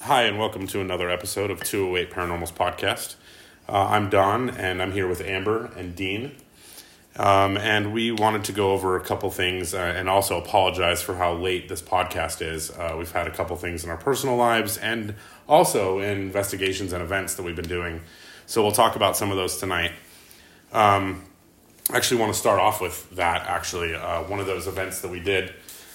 Hi, and welcome to another episode of 208 Paranormals Podcast. I'm Don, and I'm here with Amber and Dean. And we wanted to go over a couple things and also apologize for how late this podcast is. We've had a couple things in our personal lives and also in investigations and events that we've been doing. So we'll talk about some of those tonight. I actually want to start off with that, one of those events that we did.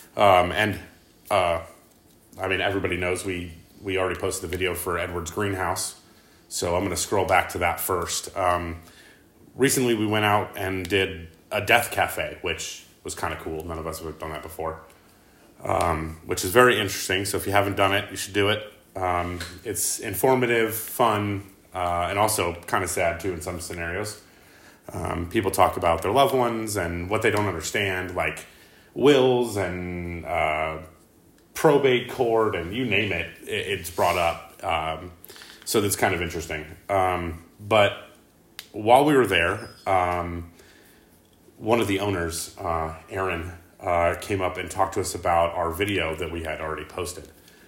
Everybody knows we already posted the video for Edward's greenhouse, so I'm going to scroll back to that first. Recently, we went out and did a death cafe, which was kind of cool. None of us have done that before, which is very interesting. So if you haven't done it, you should do it. It's informative, fun, and also kind of sad, too, in some scenarios. People talk about their loved ones and what they don't understand, like wills and probate court, and you name it, it's brought up. So that's kind of interesting. But while we were there, one of the owners, Aaron, came up and talked to us about our video that we had already posted.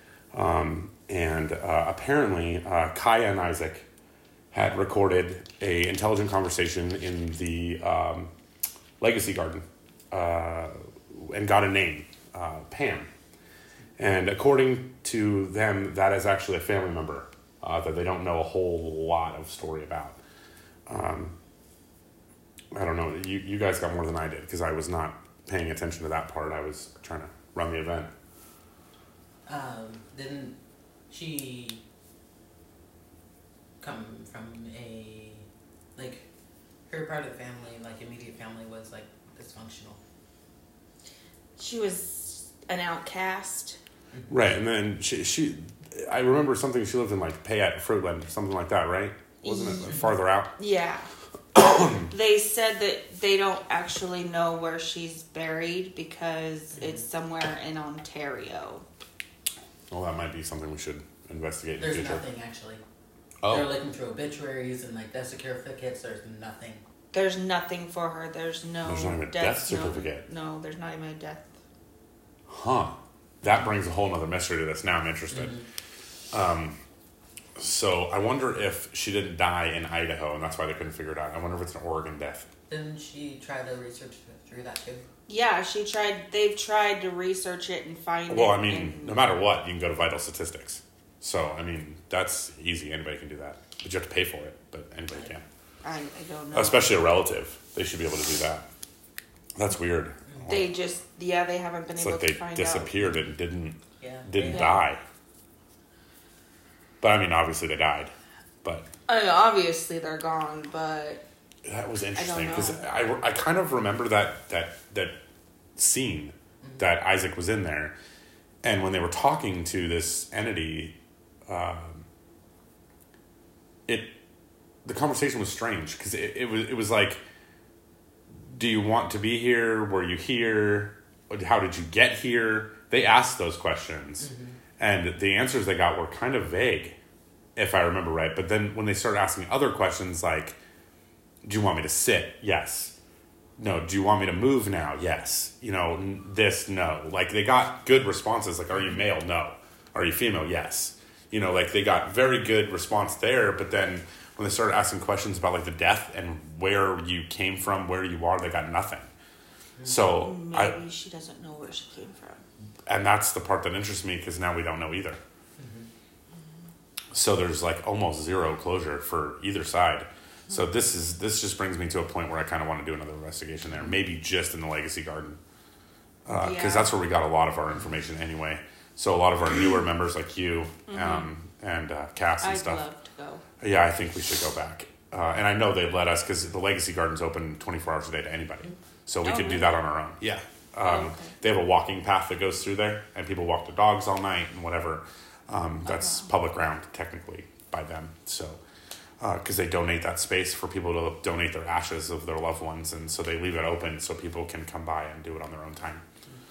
Apparently, Kaya and Isaac had recorded a intelligent conversation in the Legacy Garden and got a name, Pam. And according to them, that is actually a family member that they don't know a whole lot of story about. I don't know. You guys got more than I did because I was not paying attention to that part. I was trying to run the event. Didn't she come from her part of the family, immediate family was, dysfunctional? She was an outcast. Right, and then she I remember something, she lived in Payette, Fruitland, something like that, right? Wasn't it farther out? Yeah. They said that they don't actually know where she's buried because it's somewhere in Ontario. Well, that might be something we should investigate in the future. There's nothing, actually. Oh. They're looking through obituaries and, death certificates. There's nothing. There's nothing for her. There's not even a death certificate. No, there's not even a death. Huh. That brings a whole other mystery to this. Now I'm interested. Mm-hmm. So I wonder if she didn't die in Idaho, and that's why they couldn't figure it out. I wonder if it's an Oregon death. Didn't she try to research through that too? Yeah, they've tried to research it and find it. Well, no matter what, you can go to Vital Statistics. So, that's easy. Anybody can do that. But you have to pay for it, but anybody can. I don't know. Especially a relative. They should be able to do that. That's weird. They haven't been able to find out. They disappeared and didn't die. But, obviously they died. But obviously they're gone, but that was interesting because I kind of remember that scene that Isaac was in there, and when they were talking to this entity, the conversation was strange because it was like, do you want to be here? Were you here? How did you get here? They asked those questions. Mm-hmm. And the answers they got were kind of vague, if I remember right. But then when they started asking other questions like, do you want me to sit? Yes. No. Do you want me to move now? Yes. This, no. They got good responses. Are you male? No. Are you female? Yes. They got very good response there. But then when they started asking questions about the death and where you came from, where you are, they got nothing. So maybe she doesn't know where she came from. And that's the part that interests me because now we don't know either. Mm-hmm. So there's almost zero closure for either side. Mm-hmm. So this just brings me to a point where I kind of want to do another investigation there, maybe just in the Legacy Garden, because that's where we got a lot of our information anyway. So a lot of our newer members like you and Cass and stuff. I'd love to go. Yeah, I think we should go back. And I know they'd let us because the Legacy Garden's open 24 hours a day to anybody. So we could do that on our own. Yeah. They have a walking path that goes through there, and people walk their dogs all night and whatever. That's public ground, technically, by them. So, because they donate that space for people to donate their ashes of their loved ones, and so they leave it open so people can come by and do it on their own time.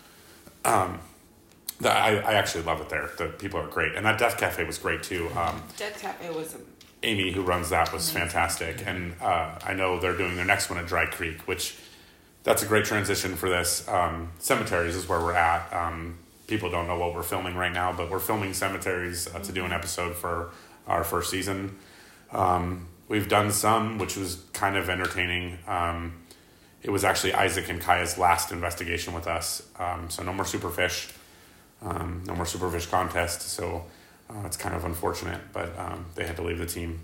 I actually love it there. The people are great. And that Death Cafe was great, too. Death Cafe was Amy, who runs that, was fantastic. And I know they're doing their next one at Dry Creek, which that's a great transition for this. Cemeteries is where we're at. people don't know what we're filming right now, but we're filming cemeteries to do an episode for our first season. We've done some, which was kind of entertaining. It was actually Isaac and Kaya's last investigation with us. So no more Superfish. No more Superfish contest. So it's kind of unfortunate, but they had to leave the team.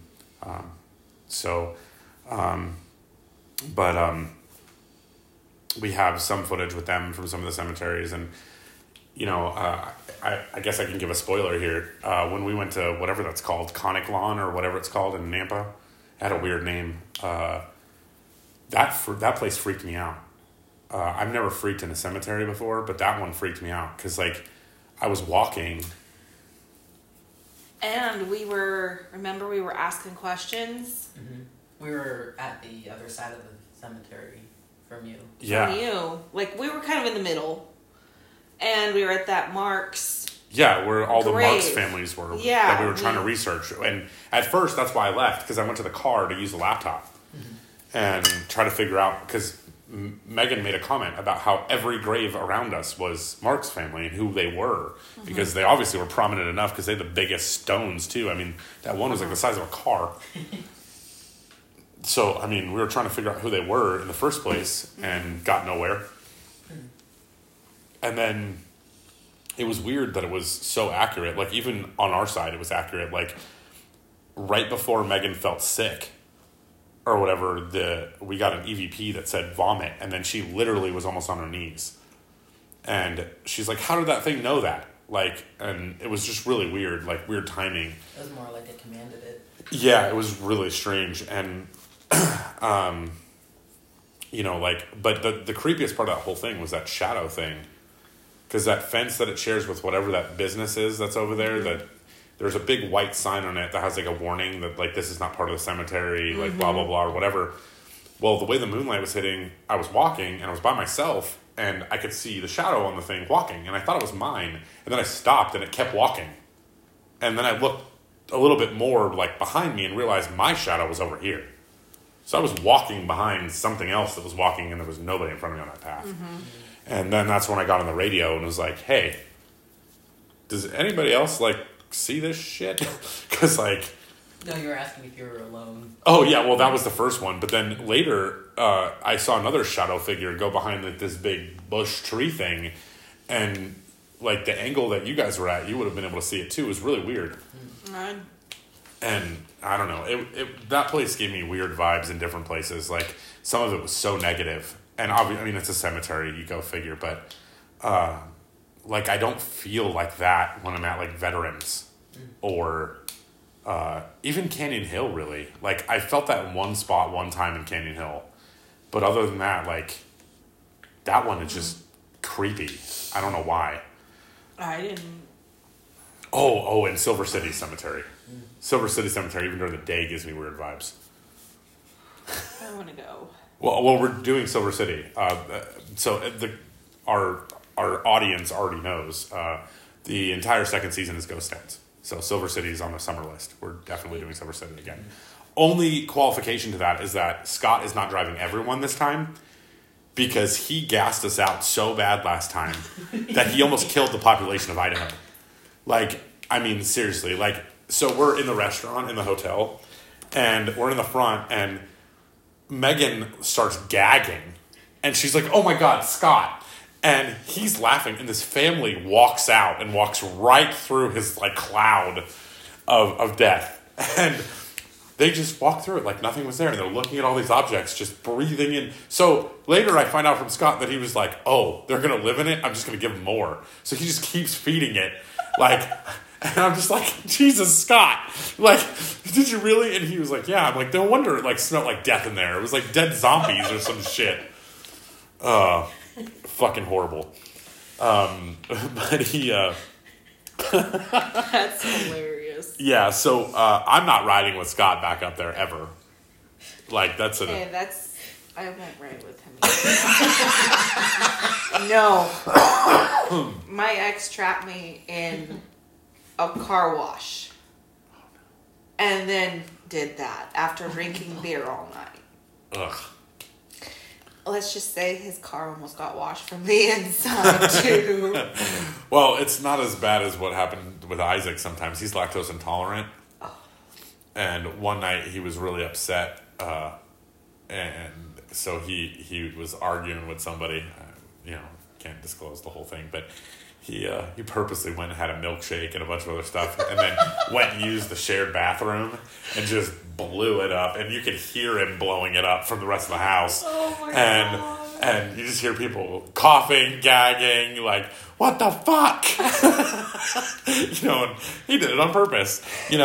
We have some footage with them from some of the cemeteries, and I guess I can give a spoiler here. When we went to whatever that's called, Conic Lawn or whatever it's called in Nampa, it had a weird name. That place freaked me out. I've never freaked in a cemetery before, but that one freaked me out because I was walking. And we were asking questions. Mm-hmm. We were at the other side of the cemetery from you. Yeah. From you. We were kind of in the middle. And we were at that Mark's. Yeah, where all grave. the Marks families were. Yeah. That we were trying to research. And at first, that's why I left, because I went to the car to use the laptop. And try to figure out, because Megan made a comment about how every grave around us was Mark's family and who they were, because they obviously were prominent enough because they had the biggest stones too. I mean, that one was the size of a car. So, I mean, we were trying to figure out who they were in the first place and got nowhere. And then it was weird that it was so accurate. Even on our side, it was accurate. Right before Megan felt sick, or whatever, we got an EVP that said vomit, and then she literally was almost on her knees. And she's like, how did that thing know that? And it was just really weird, weird timing. It was more like it commanded it. Yeah, it was really strange. And, but the creepiest part of that whole thing was that shadow thing. Because that fence that it shares with whatever that business is that's over there, that there's a big white sign on it that has a warning that this is not part of the cemetery, blah, blah, blah, or whatever. Well, the way the moonlight was hitting, I was walking and I was by myself and I could see the shadow on the thing walking and I thought it was mine. And then I stopped and it kept walking. And then I looked a little bit more behind me and realized my shadow was over here. So I was walking behind something else that was walking and there was nobody in front of me on that path. And then that's when I got on the radio and was like, hey, does anybody else see this shit? Because No, you were asking if you were alone. Oh yeah, well that was the first one, but then later I saw another shadow figure go behind this big bush tree thing, and the angle that you guys were at, you would have been able to see it too. It was really weird. And I don't know, that place gave me weird vibes in different places. Some of it was so negative, and obviously, it's a cemetery, you go figure, but I don't feel like that when I'm at Veterans or even Canyon Hill, really. I felt that in one spot one time in Canyon Hill, but other than that, that one is just creepy. I don't know why. I didn't. Oh, and Silver City Cemetery. Silver City Cemetery, even during the day, gives me weird vibes. I want to go. Well, we're doing Silver City. Our audience already knows the entire second season is Ghost Towns. So Silver City is on the summer list. We're definitely doing Silver City again. Only qualification to that is that Scott is not driving everyone this time because he gassed us out so bad last time that he almost killed the population of Idaho. Seriously. So we're in the restaurant in the hotel and we're in the front and Megan starts gagging and she's like, oh my God, Scott. And he's laughing, and this family walks out and walks right through his cloud of death. And they just walk through it like nothing was there. And they're looking at all these objects, just breathing in. So later I find out from Scott that he was like, oh, they're going to live in it? I'm just going to give them more. So he just keeps feeding it. And I'm just like, Jesus, Scott. Did you really? And he was like, yeah. I'm like, no wonder it smelled like death in there. It was like dead zombies or some shit. Fucking horrible. But he That's hilarious. Yeah, so I'm not riding with Scott back up there ever. That's it. Okay, I won't ride with him. No. My ex trapped me in a car wash. And then did that after drinking beer all night. Ugh. let's just say his car almost got washed from the inside too. Well, it's not as bad as what happened with Isaac sometimes. He's lactose intolerant. Oh. And one night he was really upset, and so he was arguing with somebody. Can't disclose the whole thing, but he purposely went and had a milkshake and a bunch of other stuff, and then went and used the shared bathroom and just blew it up. And you could hear him blowing it up from the rest of the house. Oh my God. And you just hear people coughing, gagging, like, what the fuck? And he did it on purpose,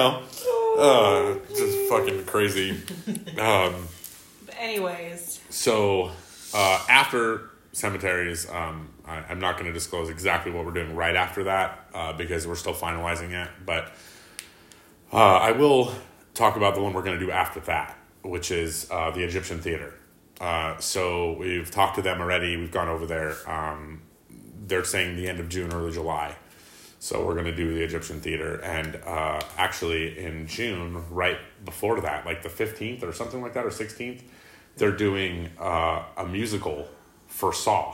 just fucking crazy. But anyways. So, after cemeteries, I'm not going to disclose exactly what we're doing right after that, because we're still finalizing it, but I will talk about the one we're going to do after that, which is the Egyptian Theater. So we've talked to them already. We've gone over there. They're saying the end of June, early July. So we're going to do the Egyptian Theater. And actually in June, right before that, like the 15th or something like that, or 16th, they're doing a musical for Saw.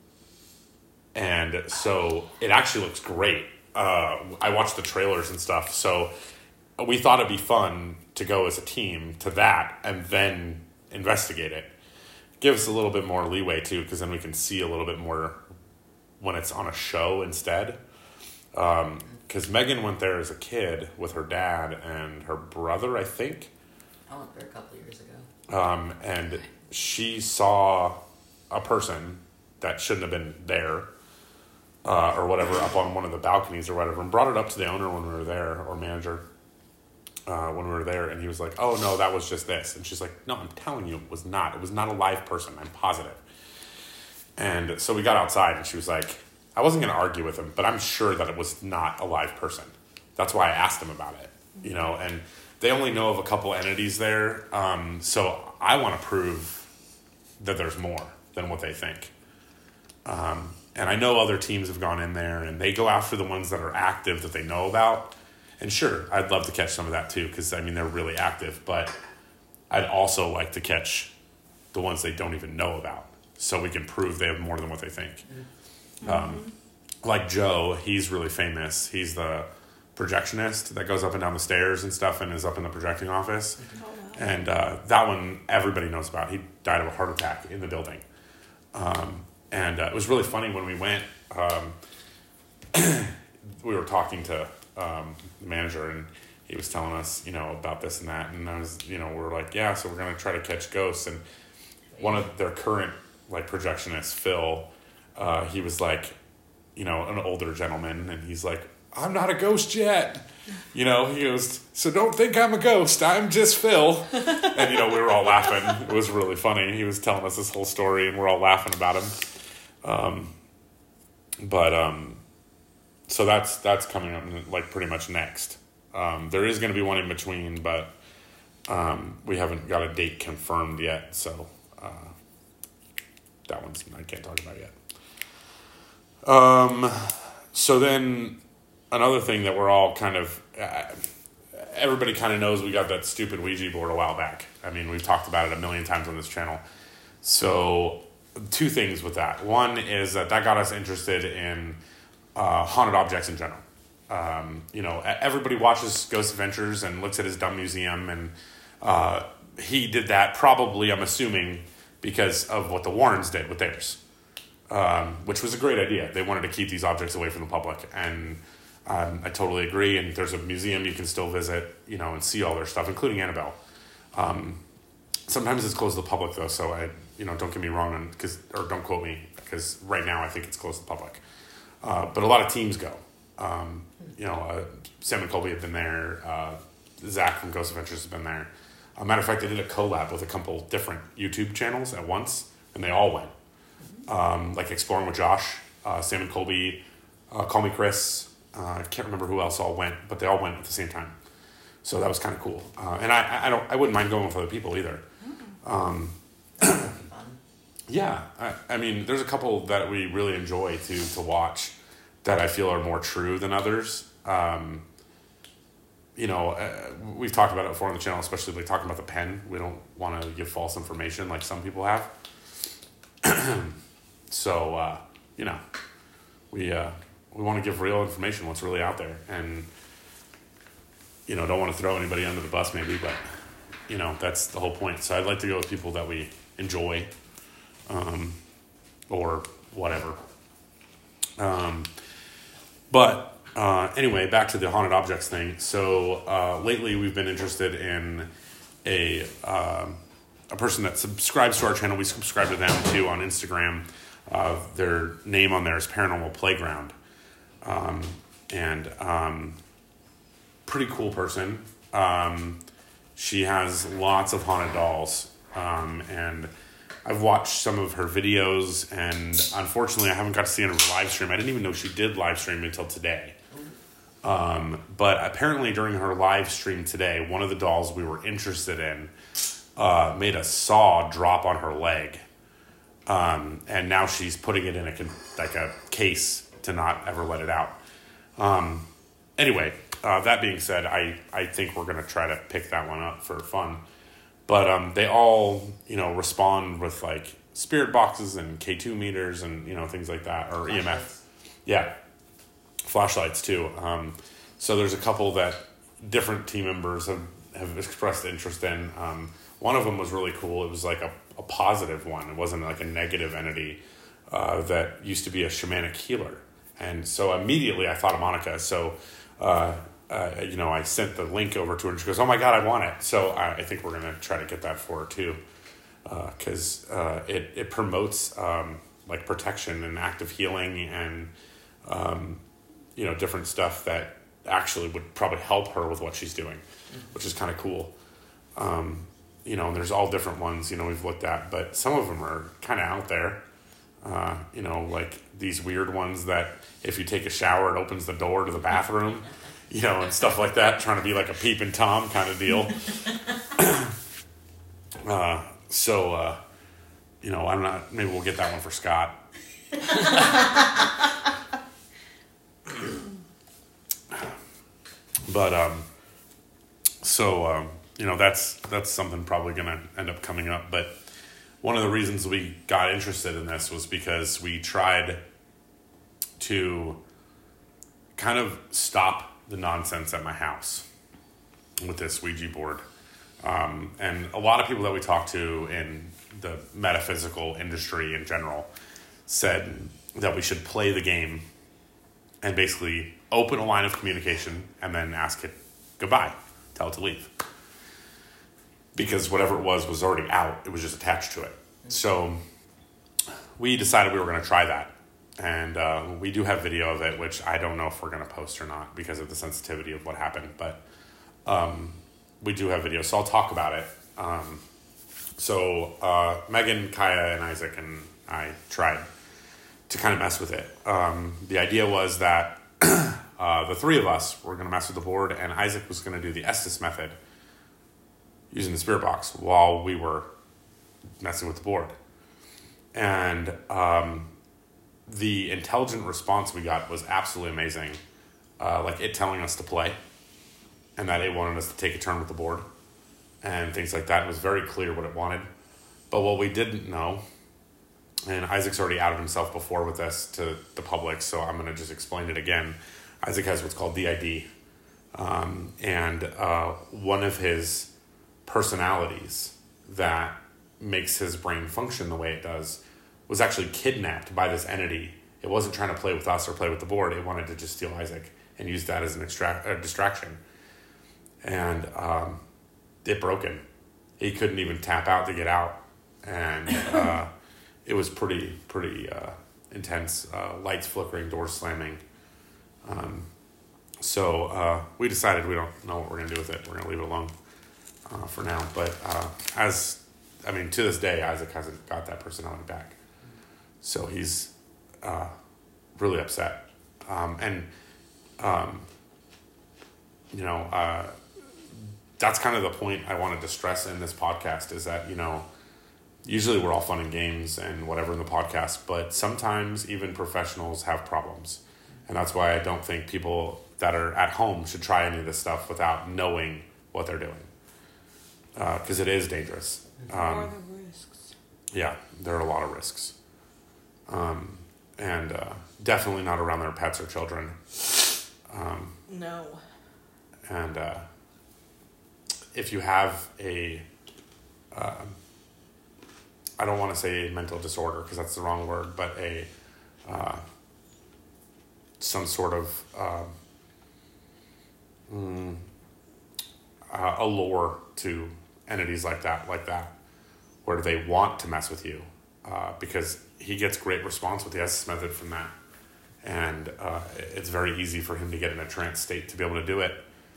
And so it actually looks great. I watched the trailers and stuff. So we thought it'd be fun to go as a team to that and then investigate it. Give us a little bit more leeway too, because then we can see a little bit more when it's on a show instead. Because Megan went there as a kid with her dad and her brother, I think. I went there a couple of years ago. And she saw a person that shouldn't have been there, or whatever, up on one of the balconies or whatever, and brought it up to the owner when we were there, or manager, when we were there, and he was like, oh no, that was just this. And she's like, no, I'm telling you, it was not a live person, I'm positive. And so we got outside, and she was like, I wasn't going to argue with him, but I'm sure that it was not a live person. That's why I asked him about it, and they only know of a couple entities there, so I want to prove that there's more than what they think. And I know other teams have gone in there, and they go after the ones that are active that they know about. And sure, I'd love to catch some of that too, because, they're really active. But I'd also like to catch the ones they don't even know about, so we can prove they have more than what they think. Mm-hmm. Like Joe, he's really famous. He's the projectionist that goes up and down the stairs and stuff and is up in the projecting office. Oh, wow. And that one everybody knows about. He died of a heart attack in the building. And it was really funny when we went. We were talking to the manager, and he was telling us, about this and that. And I was, we were like, yeah, so we're going to try to catch ghosts. And one of their current, projtionists, Phil, he was like, an older gentleman, and he's like, I'm not a ghost yet. He goes, so don't think I'm a ghost. I'm just Phil. And, we were all laughing. It was really funny. He was telling us this whole story, and we're all laughing about him. So that's coming up pretty much next. There is going to be one in between, but we haven't got a date confirmed yet. So that one's I can't talk about yet. So then another thing that we're all kind of everybody kind of knows, we got that stupid Ouija board a while back. I mean, we've talked about it a million times on this channel. So two things with that. One is that got us interested in haunted objects in general. Everybody watches Ghost Adventures and looks at his dumb museum, and he did that probably, I'm assuming, because of what the Warrens did with theirs, which was a great idea. They wanted to keep these objects away from the public, and I totally agree. And there's a museum you can still visit, and see all their stuff, including Annabelle. Sometimes it's closed to the public, though, so don't get me wrong, or don't quote me, because right now I think it's closed to the public. But a lot of teams go. Sam and Colby have been there. Zach from Ghost Adventures has been there. Matter of fact, they did a collab with a couple different YouTube channels at once, and they all went. Exploring with Josh, Sam and Colby, Call Me Chris. I can't remember who else all went, but they all went at the same time. So that was kind of cool. And I wouldn't mind going with other people either. Yeah, I mean, there's a couple that we really enjoy to watch that I feel are more true than others. We've talked about it before on the channel, especially talking about the pen. We don't want to give false information like some people have. So, we want to give real information, what's really out there, and don't want to throw anybody under the bus, maybe, but that's the whole point. So I'd like to go with people that we enjoy, or whatever. Anyway, back to the haunted objects thing. So lately, we've been interested in a person that subscribes to our channel. We subscribe to them too on Instagram. Their name on there is Paranormal Playground, and pretty cool person. She has lots of haunted dolls, and I've watched some of her videos, and unfortunately I haven't got to see her live stream. I didn't even know she did live stream until today. But apparently during her live stream today, one of the dolls we were interested in made a saw drop on her leg. And now she's putting it in a case to not ever let it out. Anyway, that being said, I think we're going to try to pick that one up for fun. But they all, respond with like spirit boxes and K2 meters and, things like that, or EMF. Yeah. Flashlights too. So there's a couple that different team members have expressed interest in. One of them was really cool. It was like a positive one. It wasn't like a negative entity that used to be a shamanic healer. And so immediately I thought of Monica. So, I sent the link over to her and she goes, "Oh my God, I want it." So I think we're going to try to get that for her too. Cause it promotes like protection and active healing and, different stuff that actually would probably help her with what she's doing, which is kind of cool. And there's all different ones, we've looked at, but some of them are kind of out there. Like these weird ones that if you take a shower, it opens the door to the bathroom, and stuff like that, trying to be like a peeping Tom kind of deal. I'm not, maybe we'll get that one for Scott. But, that's something probably going to end up coming up. But one of the reasons we got interested in this was because we tried to kind of stop the nonsense at my house with this Ouija board. And a lot of people that we talked to in the metaphysical industry in general said that we should play the game and basically open a line of communication and then ask it goodbye, tell it to leave. Because whatever it was already out. It was just attached to it. So we decided we were going to try that. And we do have video of it, which I don't know if we're going to post or not because of the sensitivity of what happened. But we do have video, so I'll talk about it. Megan, Kaya, and Isaac and I tried to kind of mess with it. The idea was that the three of us were going to mess with the board, and Isaac was going to do the Estes method using the spirit box while we were messing with the board. And the intelligent response we got was absolutely amazing. Like it telling us to play and that it wanted us to take a turn with the board and things like that. It was very clear what it wanted. But what we didn't know, and Isaac's already outed himself before with this to the public, so I'm going to just explain it again. Isaac has what's called DID. And one of his personalities that makes his brain function the way it does was actually kidnapped by this entity. It wasn't trying to play with us or play with the board. It wanted to just steal Isaac and use that as an distraction. And it broke him. He couldn't even tap out to get out. And it was pretty intense. Lights flickering, doors slamming. So we decided we don't know what we're going to do with it. We're going to leave it alone for now. But to this day, Isaac hasn't got that personality back. So he's really upset. That's kind of the point I wanted to stress in this podcast is that, usually we're all fun and games and whatever in the podcast, but sometimes even professionals have problems. And that's why I don't think people that are at home should try any of this stuff without knowing what they're doing. Because it is dangerous. What are the risks? Yeah, there are a lot of risks. And definitely not around their pets or children. No. And if you have I don't want to say a mental disorder because that's the wrong word, but some sort of allure to entities like that, where they want to mess with you, because he gets great response with the Estes method from that. And it's very easy for him to get in a trance state to be able to do it.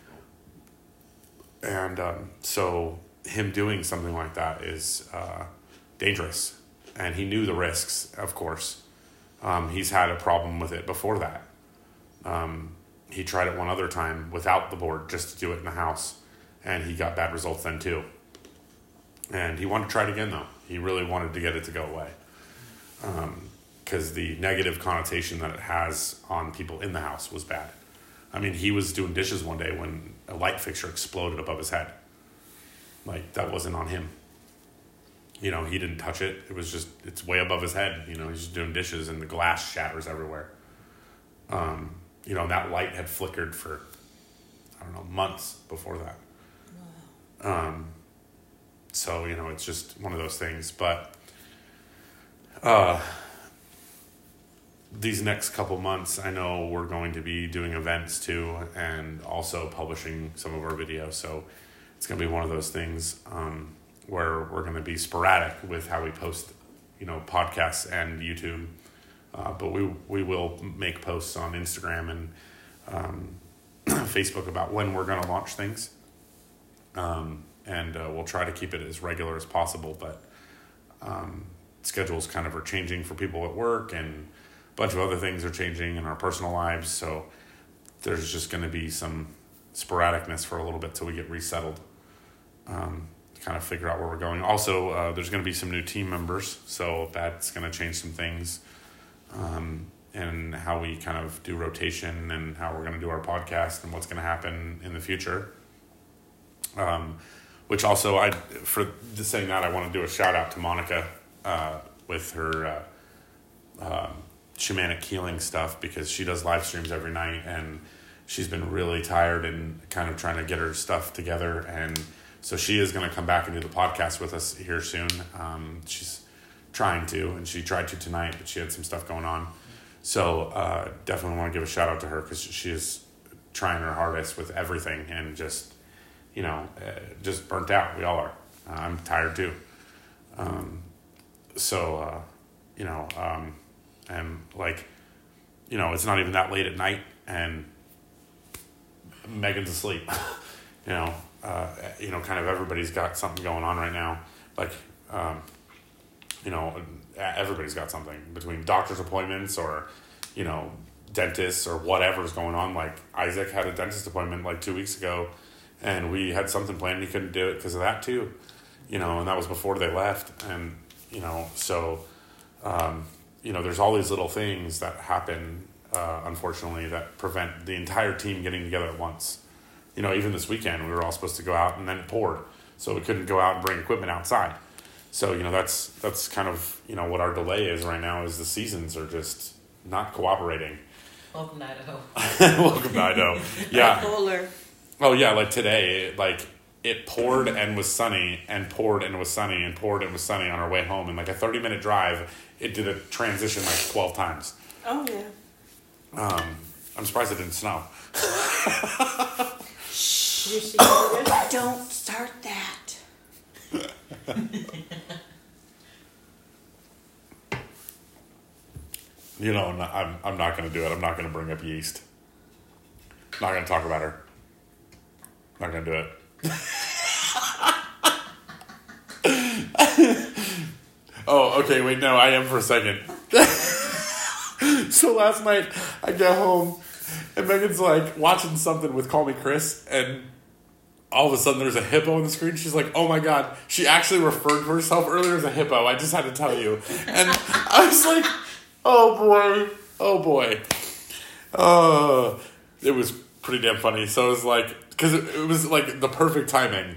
And so him doing something like that is dangerous. And he knew the risks, of course. He's had a problem with it before that. He tried it one other time without the board, just to do it in the house. And he got bad results then too. And he wanted to try it again though. He really wanted to get it to go away. Because the negative connotation that it has on people in the house was bad. I mean, he was doing dishes one day when a light fixture exploded above his head. Like, that wasn't on him. You know, he didn't touch it. It was just, it's way above his head. You know, he's just doing dishes and the glass shatters everywhere. You know, that light had flickered for, I don't know, months before that. Wow. So, you know, it's just one of those things. But these next couple months, I know we're going to be doing events too, and also publishing some of our videos. So it's going to be one of those things where we're going to be sporadic with how we post, you know, podcasts and YouTube. But we will make posts on Instagram and Facebook about when we're going to launch things. And we'll try to keep it as regular as possible. But schedules kind of are changing for people at work, and a bunch of other things are changing in our personal lives. So there's just going to be some sporadicness for a little bit till we get resettled. Kind of figure out where we're going. Also, there's going to be some new team members, so that's going to change some things. And how we kind of do rotation and how we're going to do our podcast and what's going to happen in the future. Which also, for saying that, I want to do a shout out to Monica with her shamanic healing stuff, because she does live streams every night and she's been really tired and kind of trying to get her stuff together. And so she is going to come back and do the podcast with us here soon. She's trying to, and she tried to tonight, but she had some stuff going on. So definitely want to give a shout out to her, because she is trying her hardest with everything and just, you know, just burnt out. We all are. I'm tired too. You know, and like, you know, it's not even that late at night and Megan's asleep. You know, kind of everybody's got something going on right now. Like, you know, everybody's got something between doctor's appointments or, you know, dentists or whatever's going on. Like, Isaac had a dentist appointment like 2 weeks ago, and we had something planned and he couldn't do it because of that too. You know, and that was before they left. And, you know, so, you know, there's all these little things that happen, unfortunately, that prevent the entire team getting together at once. You know, even this weekend, we were all supposed to go out and then it poured. So we couldn't go out and bring equipment outside. So, you know, that's kind of, you know, what our delay is right now, is the seasons are just not cooperating. Welcome to Idaho. Welcome to Idaho. Yeah. Polar. Oh, yeah, like today, like, it poured and was sunny, and poured and was sunny, and poured and was sunny on our way home. In like a 30-minute drive, it did a transition like 12 times. Oh, yeah. I'm surprised it didn't snow. Shh. Don't start that. You know, I'm not going to do it. I'm not going to bring up yeast. Not going to talk about her. Not going to do it. Oh, okay, wait, no, I am for a second. So last night, I get home, and Megan's like watching something with Call Me Chris, and all of a sudden there's a hippo on the screen. She's like, oh my God, she actually referred to herself earlier as a hippo. I just had to tell you. And I was like, oh boy. It was pretty damn funny. So it was like, because it was like the perfect timing.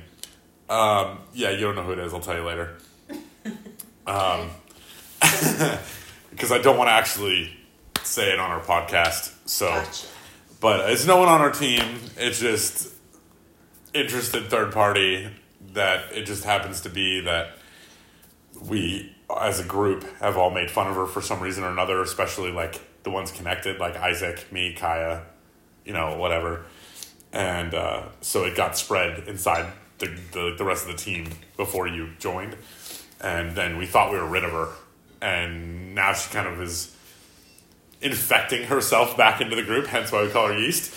Yeah, you don't know who it is. I'll tell you later. because I don't want to actually say it on our podcast. So, Gotcha. but it's no one on our team. It's just interested third party that it just happens to be that we, as a group, have all made fun of her for some reason or another, especially like the ones connected, like Isaac, me, Kaya, whatever. And so it got spread inside the rest of the team before you joined. And then we thought we were rid of her. And now she kind of is infecting herself back into the group, hence why we call her Yeast.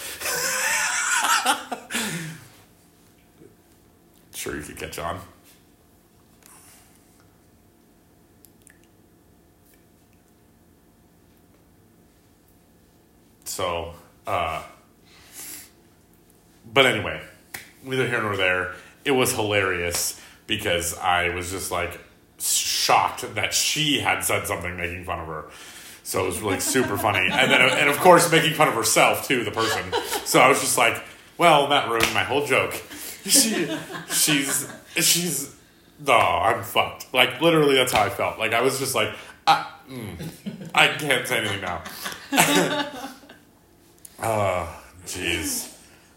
Sure you could catch on. So, but anyway, neither here nor there. It was hilarious because I was just like shocked that she had said something making fun of her. So it was like super funny. And of course making fun of herself too, the person. So I was just like, well, that ruined my whole joke. She's I'm fucked. Like literally that's how I felt. Like I was just like, I can't say anything now. Jeez.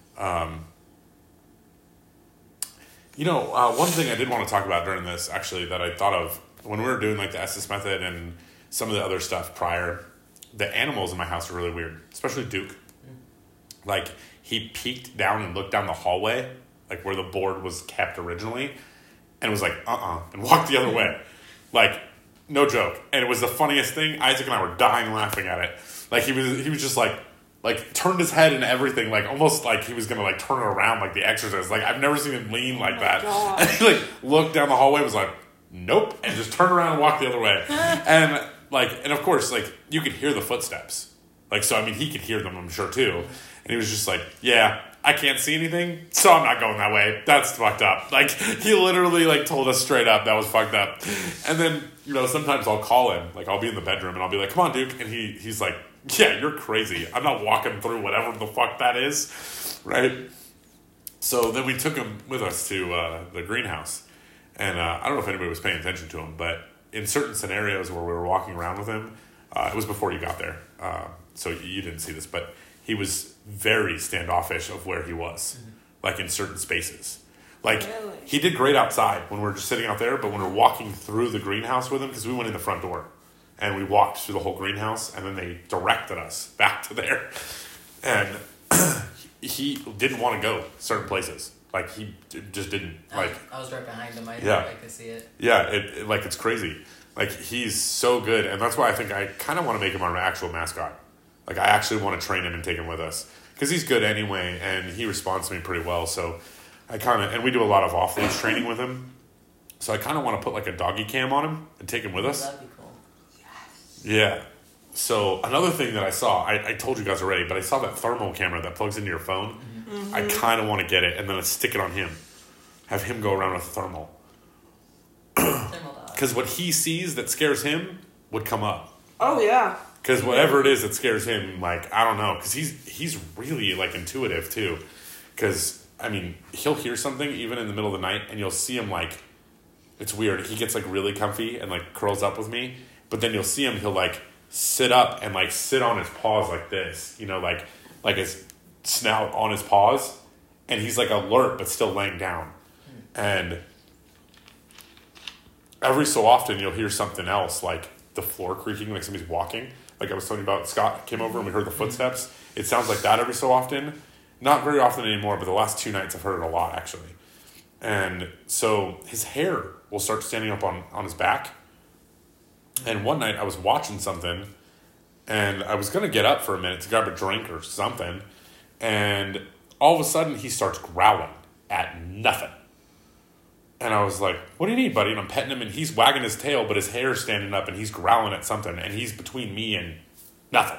One thing I did want to talk about during this, actually, that I thought of when we were doing like the Estes method and some of the other stuff prior, the animals in my house are really weird, especially Duke. Like he peeked down and looked down the hallway, like where the board was kept originally, and was like, and walked the other way. Like, no joke. And it was the funniest thing. Isaac and I were dying laughing at it. Like he was just like turned his head and everything, like almost like he was gonna like turn it around like the Exorcist. Like I've never seen him lean like that. And he like looked down the hallway, was like, nope, and just turned around and walked the other way. And of course, like you could hear the footsteps. Like so, I mean, he could hear them, I'm sure too. And he was just like, yeah, I can't see anything, so I'm not going that way. That's fucked up. Like he literally like told us straight up that was fucked up. And then sometimes I'll call him, like I'll be in the bedroom and I'll be like, come on, Duke, and he's like, yeah, you're crazy. I'm not walking through whatever the fuck that is, right? So then we took him with us to the greenhouse. And I don't know if anybody was paying attention to him, but in certain scenarios where we were walking around with him, it was before you got there, so you didn't see this, but he was very standoffish of where he was, like in certain spaces. Like, really? He did great outside when we were just sitting out there, but when we were walking through the greenhouse with him, because we went in the front door, and we walked through the whole greenhouse, and then they directed us back to there. And he didn't want to go certain places. Like, he just didn't. Like, I was right behind him. I could see it. Yeah, it's crazy. Like, he's so good, and that's why I think I kind of want to make him our actual mascot. Like, I actually want to train him and take him with us. Because he's good anyway, and he responds to me pretty well, so I kind of... And we do a lot of off-leash training with him. So I kind of want to put, like, a doggy cam on him and take him with us. That'd be cool. Yes. Yeah. So another thing that I saw, I told you guys already, but I saw that thermal camera that plugs into your phone. Mm-hmm. I kind of want to get it and then stick it on him. Have him go around with a thermal. Because what he sees that scares him would come up. Oh, yeah. Because whatever it is that scares him, like, I don't know. Because he's really, like, intuitive, too. Because, I mean, he'll hear something even in the middle of the night, and you'll see him, like, it's weird. He gets, like, really comfy and, like, curls up with me. But then you'll see him, he'll, like, sit up and, like, sit on his paws like this. You know, like his snout on his paws. And he's, like, alert but still laying down. And every so often you'll hear something else, like the floor creaking, like somebody's walking. Like I was telling you about, Scott came over and we heard the footsteps. It sounds like that every so often. Not very often anymore, but the last 2 nights I've heard it a lot, actually. And so his hair will start standing up on his back. And one night I was watching something, and I was going to get up for a minute to grab a drink or something, and all of a sudden he starts growling at nothing. And I was like, what do you need, buddy? And I'm petting him, and he's wagging his tail, but his hair's standing up, and he's growling at something, and he's between me and nothing.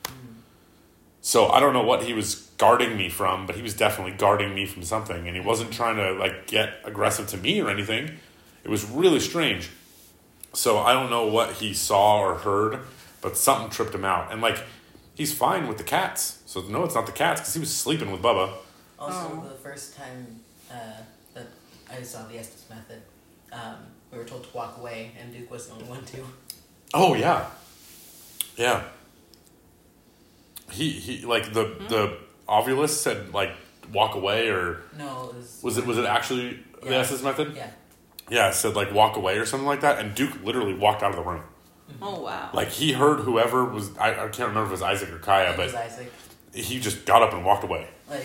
So I don't know what he was guarding me from, but he was definitely guarding me from something, and he wasn't trying to, like, get aggressive to me or anything. It was really strange. So I don't know what he saw or heard, but something tripped him out. And, like, he's fine with the cats. So, no, it's not the cats, because he was sleeping with Bubba. Also, the first time that I saw the Estes method, we were told to walk away, and Duke was the only one to. Oh, yeah. Yeah. He like the Ovulus said like walk away, or No, was it actually the SS method? Yeah. Yeah, it said like walk away or something like that, and Duke literally walked out of the room. Oh wow! Like he heard whoever was, I can't remember if it was Isaac or Kaya, It but was Isaac. he just got up and walked away. Like,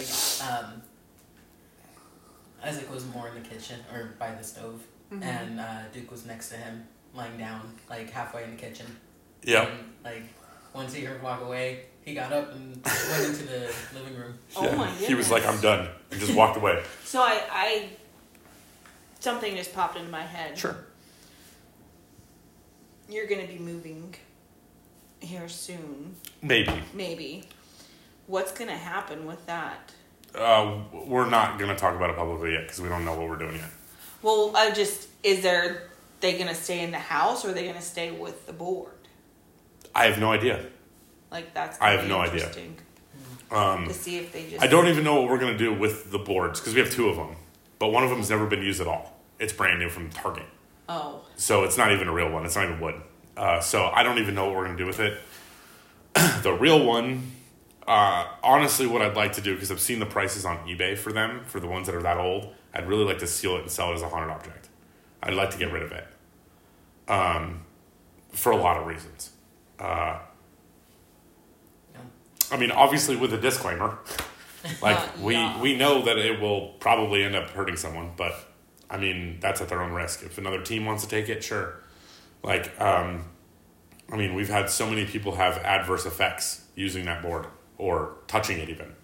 Isaac was more in the kitchen or by the stove, and Duke was next to him, lying down, like halfway in the kitchen. Yeah. And, like, once he heard walk away, he got up and went into the living room. Oh my goodness! He was like, "I'm done," and just walked away. So I something just popped into my head. Sure. You're gonna be moving here soon. Maybe. What's gonna happen with that? We're not gonna talk about it publicly yet because we don't know what we're doing yet. Well, they gonna stay in the house or are they gonna stay with the board? I have no idea. Like that's. I have no idea. Interesting. To see if they just. I don't even know what we're gonna do with the boards because we have 2 of them, but one of them has never been used at all. It's brand new from Target. Oh. So it's not even a real one. It's not even wood. So I don't even know what we're going to do with it. The real one, honestly, what I'd like to do, because I've seen the prices on eBay for them, for the ones that are that old, I'd really like to seal it and sell it as a haunted object. I'd like to get rid of it. For a lot of reasons. I mean, obviously with a disclaimer. Like, we know that it will probably end up hurting someone, but I mean, that's at their own risk. If another team wants to take it, sure. Like, I mean, we've had so many people have adverse effects using that board or touching it even.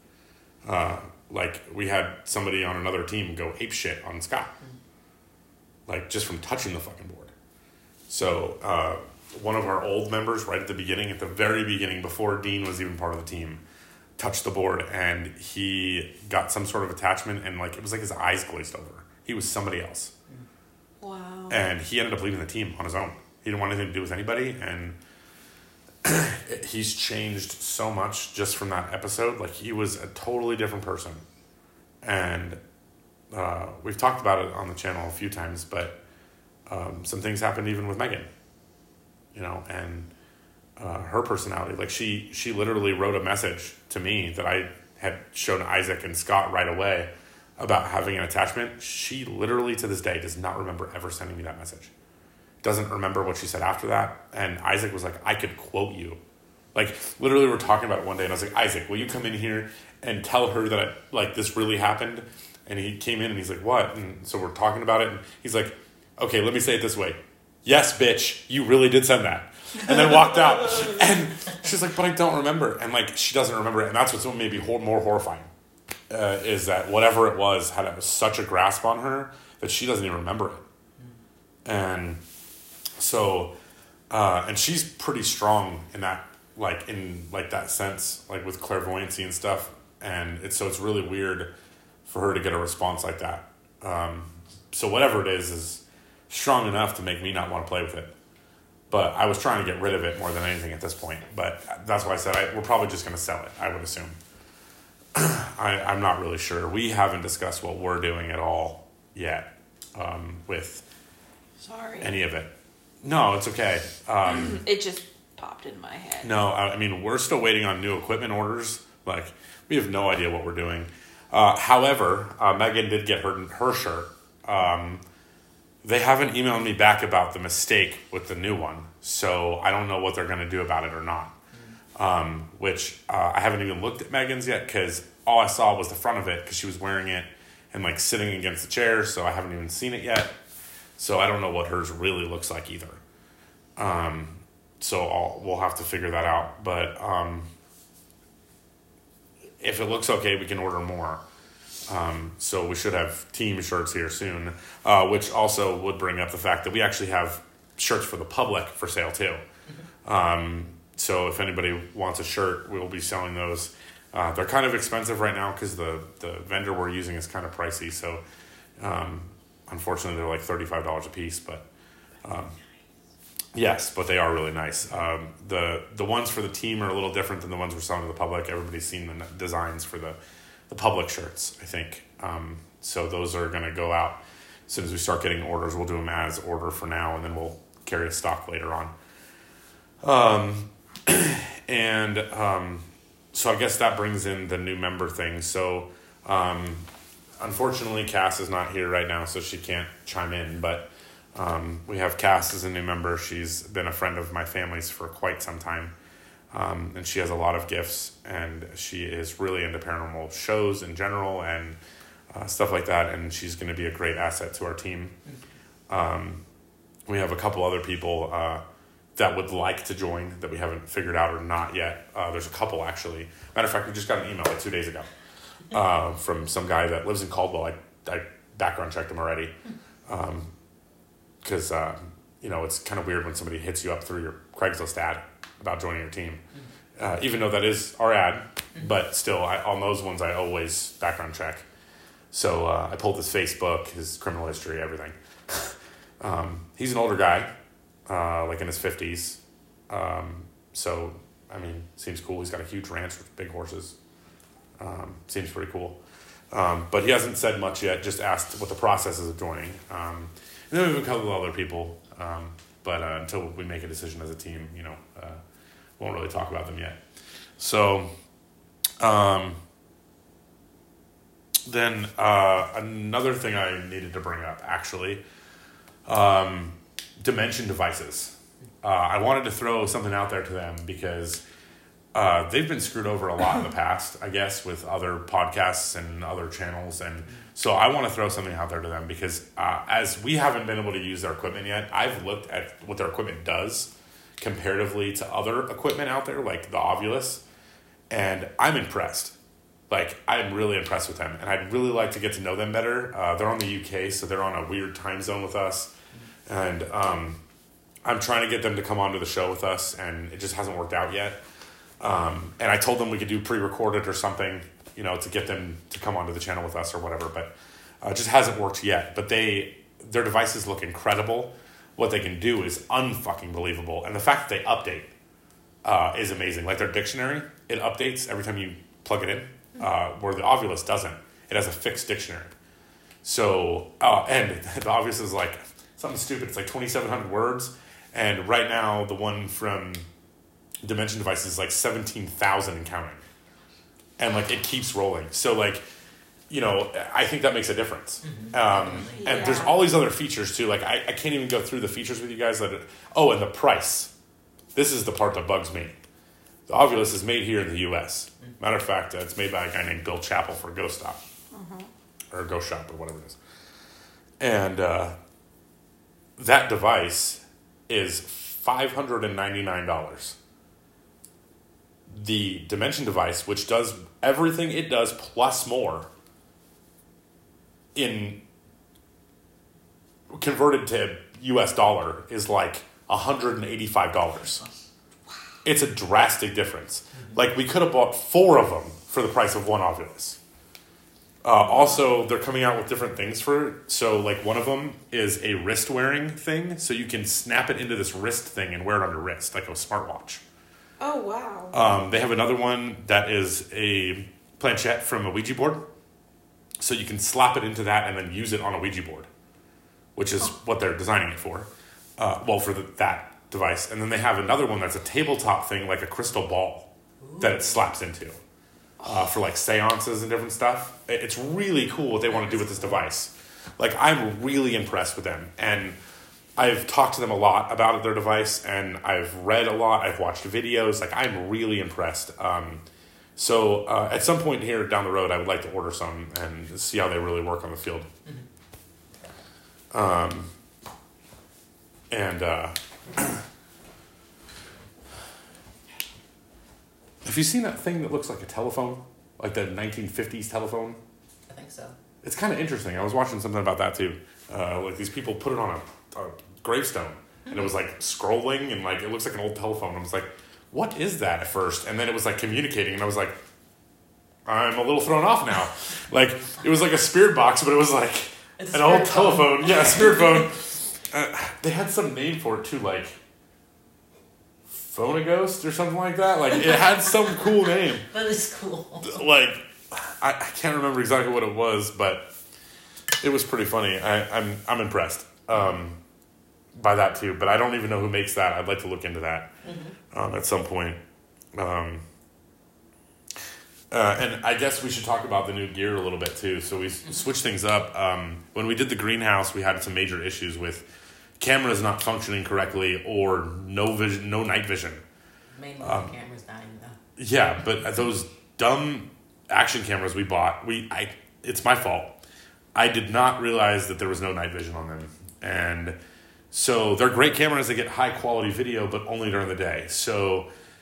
Like, we had somebody on another team go apeshit on Scott. Like, just from touching the fucking board. So, one of our old members right at the very beginning, before Dean was even part of the team, touched the board and he got some sort of attachment and, like, it was like his eyes glazed over. He was somebody else. Wow. And he ended up leaving the team on his own. He didn't want anything to do with anybody. And he's changed so much just from that episode. Like, he was a totally different person. And we've talked about it on the channel a few times, but some things happened even with Megan. You know, and her personality. Like, she literally wrote a message to me that I had shown Isaac and Scott right away about having an attachment. She literally to this day does not remember ever sending me that message. Doesn't remember what she said after that. And Isaac was like, I could quote you. Like, literally we were talking about it one day and I was like, Isaac, will you come in here and tell her that this really happened? And he came in and he's like, what? And so we're talking about it and he's like, okay, let me say it this way. Yes, bitch, you really did send that. And then walked out. And she's like, but I don't remember. And like, she doesn't remember it. And that's what's maybe more horrifying. Is that whatever it was had such a grasp on her that she doesn't even remember it. And so, and she's pretty strong in that, that sense, like with clairvoyancy and stuff. And it's really weird for her to get a response like that. So whatever it is strong enough to make me not want to play with it. But I was trying to get rid of it more than anything at this point. But that's why I said we're probably just going to sell it, I would assume. I'm not really sure. We haven't discussed what we're doing at all yet with any of it. No, it's okay. It just popped in my head. No, I mean, we're still waiting on new equipment orders. Like, we have no idea what we're doing. However, Megan did get her shirt. They haven't emailed me back about the mistake with the new one. So I don't know what they're going to do about it or not. Which I haven't even looked at Megan's yet because all I saw was the front of it because she was wearing it and like sitting against the chair, so I haven't even seen it yet. So I don't know what hers really looks like either. So we'll have to figure that out. But if it looks okay, we can order more. So we should have team shirts here soon, which also would bring up the fact that we actually have shirts for the public for sale too. So if anybody wants a shirt, we'll be selling those. They're kind of expensive right now because the vendor we're using is kind of pricey. So unfortunately, they're like $35 a piece. But yes, but they are really nice. The ones for the team are a little different than the ones we're selling to the public. Everybody's seen the designs for the public shirts, I think. So those are going to go out as soon as we start getting orders. We'll do them as order for now, and then we'll carry a stock later on. And so I guess that brings in the new member thing. So unfortunately, Cass is not here right now, so she can't chime in. But we have Cass as a new member. She's been a friend of my family's for quite some time. And she has a lot of gifts, and she is really into paranormal shows in general and stuff like that. And she's going to be a great asset to our team. We have a couple other people that would like to join that we haven't figured out or not yet. There's a couple, actually. Matter of fact, we just got an email like 2 days ago from some guy that lives in Caldwell. I background checked him already. Because, it's kind of weird when somebody hits you up through your Craigslist ad about joining your team. Even though that is our ad, but still, on those ones, I always background check. So I pulled his Facebook, his criminal history, everything. He's an older guy. Like in his 50s. So, seems cool. He's got a huge ranch with big horses. Seems pretty cool. But he hasn't said much yet, just asked what the process is of joining. And then we have a couple of other people. But until we make a decision as a team, won't really talk about them yet. So, then another thing I needed to bring up, actually, Dimension Devices. I wanted to throw something out there to them because they've been screwed over a lot in the past, I guess, with other podcasts and other channels. And so I want to throw something out there to them because as we haven't been able to use their equipment yet, I've looked at what their equipment does comparatively to other equipment out there, like the Ovilus, and I'm impressed. I'm really impressed with them, and I'd really like to get to know them better. They're on the UK, so they're on a weird time zone with us. And I'm trying to get them to come onto the show with us, and it just hasn't worked out yet. And I told them we could do pre-recorded or something, to get them to come onto the channel with us or whatever, but it just hasn't worked yet. But their devices look incredible. What they can do is unfucking believable. And the fact that they update is amazing. Like their dictionary, it updates every time you plug it in, where the Ovilus doesn't. It has a fixed dictionary. So, and the Ovilus is like something stupid. It's like 2,700 words. And right now, the one from Dimension Devices is like 17,000 and counting. And it keeps rolling. So I think that makes a difference. And there's all these other features too. I can't even go through the features with you guys. And the price. This is the part that bugs me. The Ovilus is made here in the U.S. Matter of fact, it's made by a guy named Bill Chappell for Ghost Stop. Or Ghost Shop or whatever it is. And that device is $599. The Dimension device, which does everything it does plus more, in converted to US dollar, is like $185. It's a drastic difference. We could have bought 4 of them for the price of one Ovilus. Also, they're coming out with different things for it. So, one of them is a wrist-wearing thing. So you can snap it into this wrist thing and wear it on your wrist, like a smartwatch. Oh, wow. They have another one that is a planchette from a Ouija board. So you can slap it into that and then use it on a Ouija board, which is what they're designing it for. For that device. And then they have another one that's a tabletop thing, like a crystal ball, that it slaps into. For seances and different stuff. It's really cool what they want to do with this device. I'm really impressed with them. And I've talked to them a lot about their device, and I've read a lot. I've watched videos. I'm really impressed. So at some point here down the road, I would like to order some and see how they really work on the field. Have you seen that thing that looks like a telephone? Like the 1950s telephone? I think so. It's kind of interesting. I was watching something about that too. These people put it on a gravestone, and it was scrolling, and it looks like an old telephone. I was like, what is that at first? And then it was communicating, and I was like, I'm a little thrown off now. It was like a spirit box, but it was an old telephone. Yeah, spirit phone. They had some name for it too, Phonaghost or something like that. It had some cool name. That is cool. I can't remember exactly what it was, but it was pretty funny. I'm impressed. by that too, but I don't even know who makes that. I'd like to look into that at some point. And I guess we should talk about the new gear a little bit too. So we switched things up. When we did the greenhouse, we had some major issues with cameras not functioning correctly or no night vision. Mainly the cameras dying though. Yeah, but those dumb action cameras we bought, it's my fault. I did not realize that there was no night vision on them. And so they're great cameras that get high quality video, but only during the day. So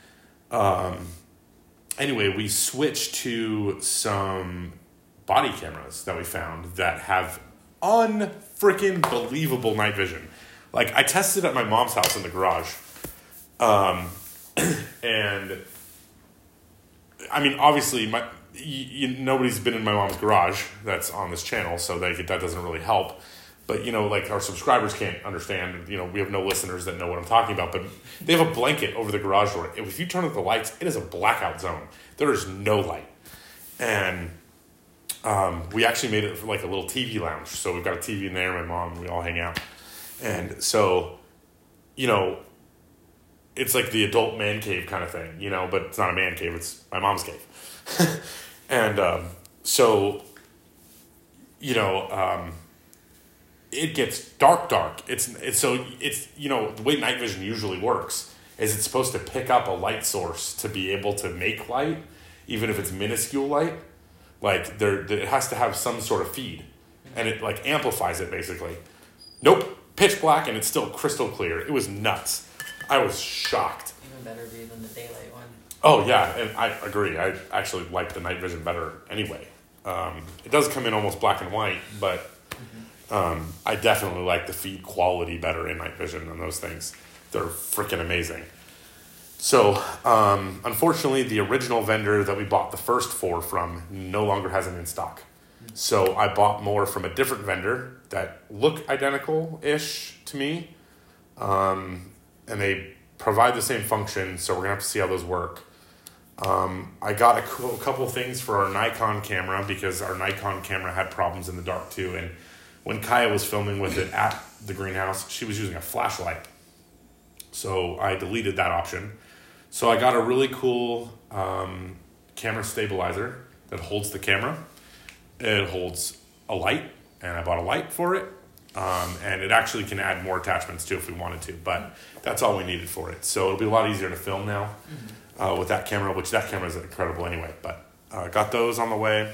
anyway, we switched to some body cameras that we found that have unfreaking believable night vision. Like, I tested at my mom's house in the garage. And I mean, obviously, nobody's been in my mom's garage that's on this channel, so that doesn't really help. But, like, our subscribers can't understand. We have no listeners that know what I'm talking about. But they have a blanket over the garage door. If you turn up the lights, it is a blackout zone. There is no light. And we actually made it like a little TV lounge. So we've got a TV in there, my mom, we all hang out. And so, it's like the adult man cave kind of thing, but it's not a man cave. It's my mom's cave. And so, it gets dark. It's the way night vision usually works is it's supposed to pick up a light source to be able to make light, even if it's minuscule light. Like it has to have some sort of feed, and it like amplifies it basically. Nope, pitch black and it's still crystal clear. It was nuts. I was shocked. Even better view than the daylight one. Oh yeah, and I agree. I actually like the night vision better anyway. It does come in almost black and white, but I definitely like the feed quality better in night vision than those things. They're freaking amazing. So, unfortunately, the original vendor that we bought the first 4 from no longer has them in stock. So I bought more from a different vendor that look identical-ish to me. And they provide the same function, so we're going to have to see how those work. I got a couple things for our Nikon camera because our Nikon camera had problems in the dark too. And when Kaya was filming with it at the greenhouse, she was using a flashlight. So I deleted that option. So I got a really cool camera stabilizer that holds the camera. It holds a light, and I bought a light for it. And it actually can add more attachments too if we wanted to, but that's all we needed for it. So it'll be a lot easier to film now with that camera, which that camera is incredible anyway. But got those on the way.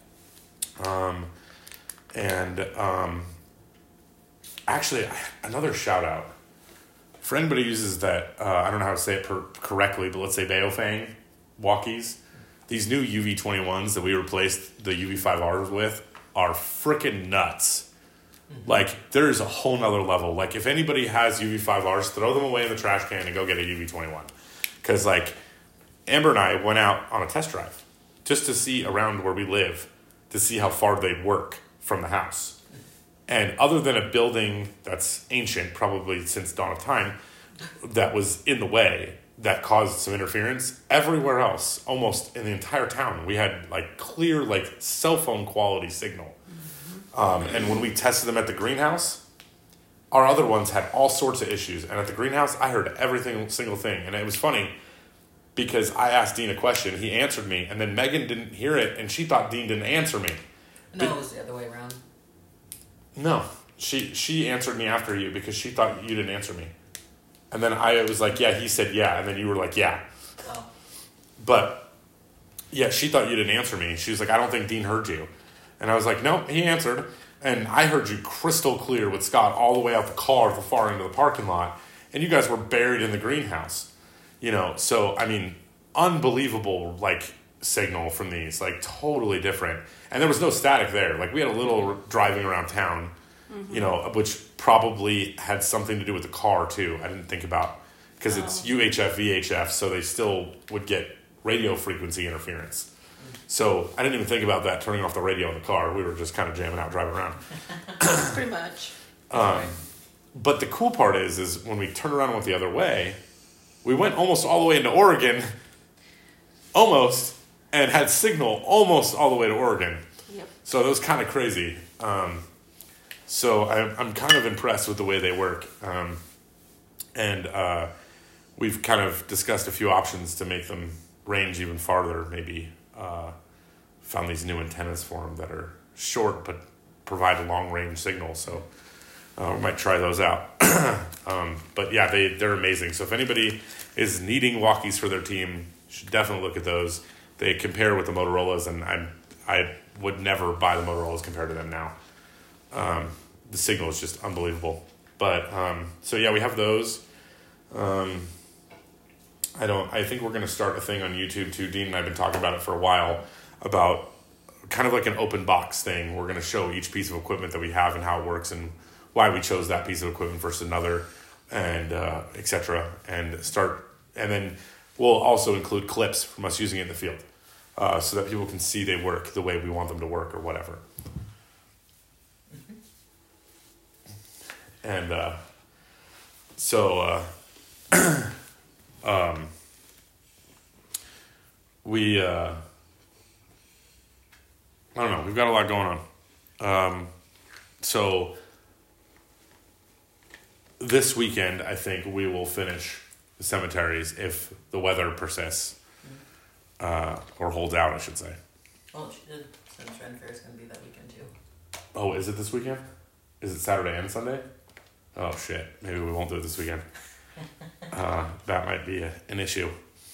Actually, another shout out. For anybody who uses that, I don't know how to say it correctly, but let's say Baofeng walkies. These new UV21s that we replaced the UV5Rs with are freaking nuts. Like, there's a whole nother level. Like, if anybody has UV5Rs, throw them away in the trash can and go get a UV21. Because, like, Amber and I went out on a test drive just to see around where we live, to see how far they'd work from the house. And other than a building that's ancient, probably since dawn of time, that was in the way, that caused some interference, everywhere else, almost in the entire town, we had, like, clear, like, cell phone quality signal. And when we tested them at the greenhouse, our other ones had all sorts of issues. And at the greenhouse, I heard single thing. And it was funny because I asked Dean a question. He answered me. And then Megan didn't hear it. And she thought Dean didn't answer me. No, it was the other way around. No. She answered me after you because she thought you didn't answer me. And then I was like, yeah, he said yeah. And then you were like, yeah. Oh. But, yeah, she thought you didn't answer me. She was like, I don't think Dean heard you. And I was like, no, he answered. And I heard you crystal clear with Scott all the way out the car at the far end of the parking lot. And you guys were buried in the greenhouse. So, I mean, unbelievable, like, signal from these. Like, totally different. And there was no static there. Like, we had a little driving around town, which probably had something to do with the car, too. I didn't think about. Because it's UHF, VHF, so they still would get radio frequency interference. So I didn't even think about that, turning off the radio in the car. We were just kind of jamming out, driving around. Pretty much. But the cool part is when we turned around and went the other way, we went almost all the way into Oregon, almost, and had signal almost all the way to Oregon. Yep. So that was kind of crazy. So I'm kind of impressed with the way they work. And we've kind of discussed a few options to make them range even farther. Maybe found these new antennas for them that are short but provide a long range signal. So we might try those out. But yeah, they're amazing. So if anybody is needing walkies for their team, you should definitely look at those. They compare with the Motorola's, and I would never buy the Motorola's compared to them now. The signal is just unbelievable. But so yeah, we have those. I think we're going to start a thing on YouTube too. Dean and I have been talking about it for a while, about kind of like an open box thing. We're going to show each piece of equipment that we have and how it works and why we chose that piece of equipment versus another, and etc. And then we'll also include clips from us using it in the field, so that people can see they work the way we want them to work or whatever. And we I don't know, we've got a lot going on. So this weekend, I think we will finish the cemeteries if the weather persists, or holds out, I should say. Well, she did, since Ren Fair is going to be that weekend too. Oh, is it this weekend? Is it Saturday and Sunday? Oh shit, maybe we won't do it this weekend. That might be an issue.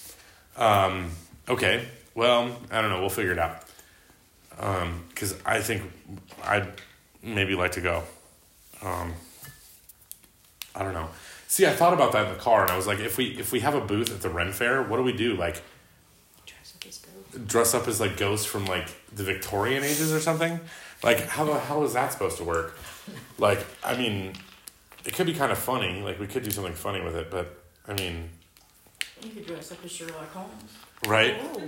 Okay, well, I don't know, we'll figure it out. Because I think I'd maybe like to go. I don't know. See, I thought about that in the car, and I was like, if we have a booth at the Ren Fair, what do we do? Like, dress up as like ghosts from like the Victorian ages or something? Like, how the hell is that supposed to work? Like, I mean, it could be kind of funny. Like, we could do something funny with it, but I mean, you could dress up as Sherlock Holmes, right? Oh.